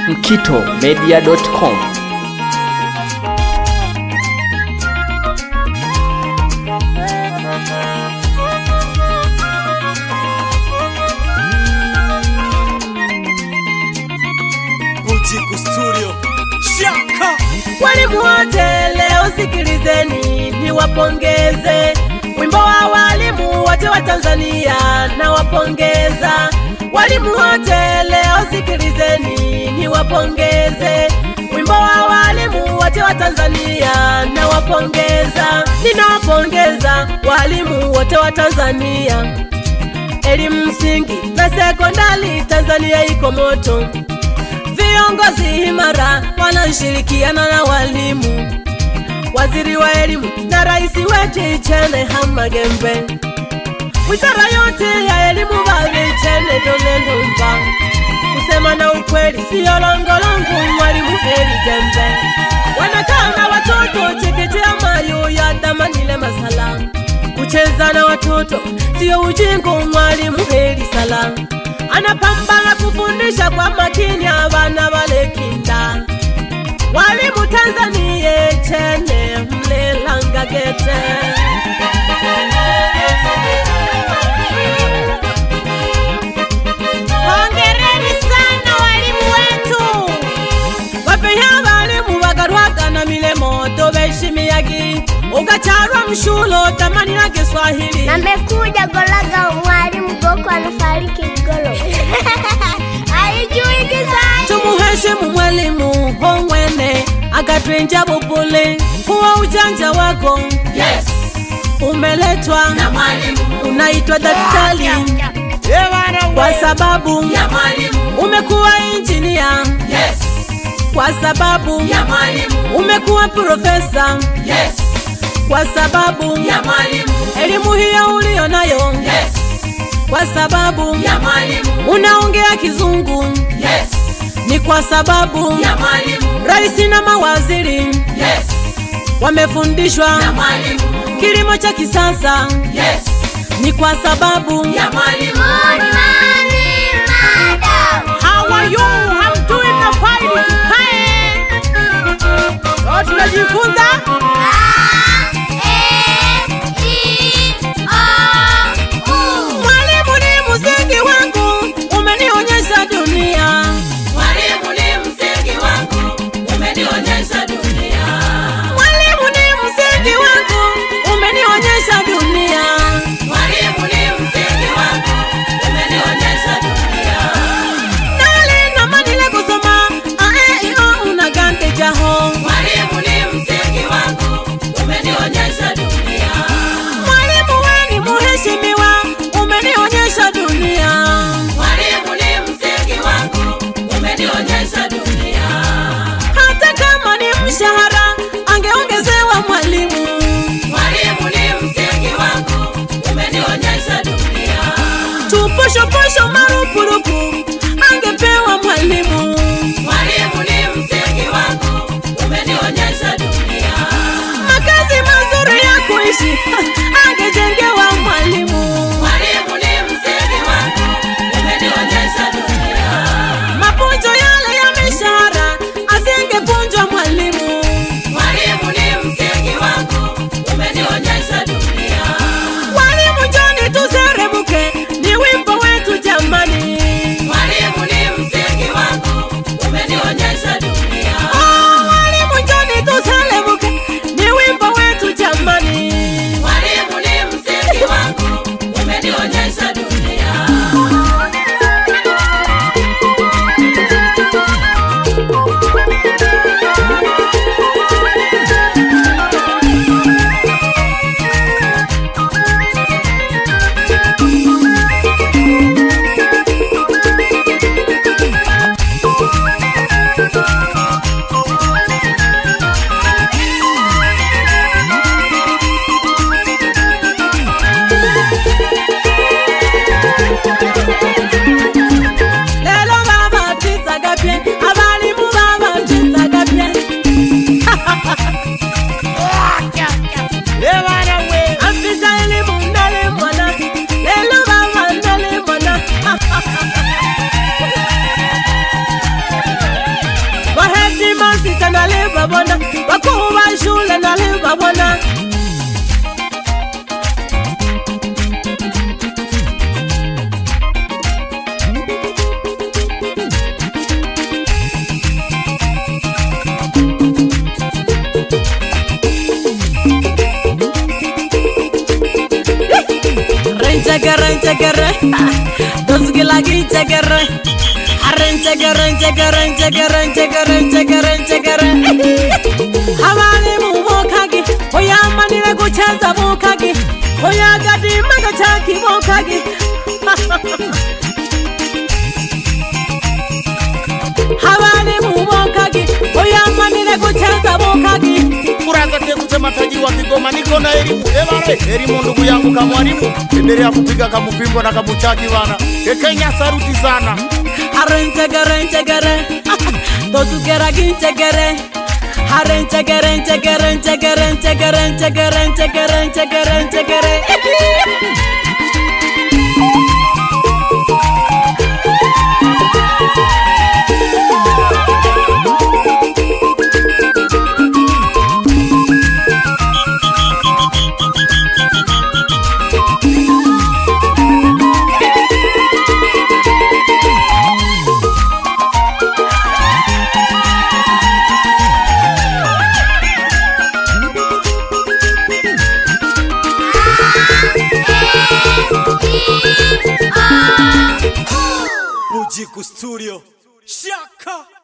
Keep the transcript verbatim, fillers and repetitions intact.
mkito media dot com. Bujiku Studio Shaka. Walimu wote leo sikilizeni niwapongeze. Wimbo wa walimu wote wa Tanzania na wapongeza. Walimu wote leo sikilizeni niwapongeze. Wimbo wa walimu wote wa Tanzania na wapongeza. Ninawapongeza walimu wote wa Tanzania. Elimu msingi na sekondari Tanzania iko moto. Viongozi imara wanashirikiana na walimu. Waziri wa elimu na rais wetu Chene Hamagembe. Wizara yote ya elimu bali Chene Donendumba. Kusema na ukweli siyo longolongo mwalimu Heri Gembe. Wanakaa na watoto chekechea mayo ya Damanile Masala. Kucheza na watoto siyo ujingo mwalimu Heri Sala. Anapambana kufundisha kwa makini abana balekinda. Walimu Tanzania Chene mlelanga gete. Hongereni sana walimu wetu. Wapeya walimu bagarwaga na milemo tobeshimiyagi. Ugacharwa mshulo tamani na Kiswahili. Namekuja golaga mwalimu goko anafariki golo. Haijui Kiswahili. Tumuheshimu mwalimu hongwene akatwenja bubule. Huwa ujanja wako Yes. umeletwa Na mwalimu. Unaitwa daktari kwa sababu ya mwalimu. Umekuwa engineer. Yes. Kwa sababu ya mwalimu. Umekuwa profesa. Yes. Kwa sababu ya mwalimu. Elimu hiyo ulio nayo. Yes. Kwa sababu ya mwalimu. Unaongea Kizungu. Yes. Ni kwa sababu ya mwalimu. Rais na mawaziri. Yes. Wamefundishwa ya mwalimu. kilimo cha kisasa. Yes. Ni kwa sababu ya mwalimu. Good morning, madam. How are you? I'm doing the fighting. Hey. Leo tunajifunza mwalimu ni msingi wangu, umenionyesha dunia. Mwalimu ni msingi wangu, umenionyesha dunia. Mwalimu ni msingi wangu, umenionyesha dunia. Mwalimu ni msingi wangu, umenionyesha dunia. Nali na manile kusoma, ae iyo unagante jaho. Mwalimu ni msingi nalibabona, wakuu wa shule nalibabona. Chagare, chagare, dos gilagi chagare, haran chagare, chagare, chagare, chagare, chagare, chagare. Hamani mumokagi, oya mani na kucheza mokagi, oya gadi maga chaki mokagi. Hamani mumokagi, oya mani na kucheza mokagi. Kuraza te kusema taji wa Kigoma niko na elimu. Ebare, elimu ndugu yangu kama mwalimu. Endelea kupiga kama mpingo na kama chaki bana. Kekenya saruti sana. Harenche garenche gare. Dozu geragi chegere. Harenche garenche garenche garenche garenche garenche garenche garenche gare. Mujiku Studio Shaka.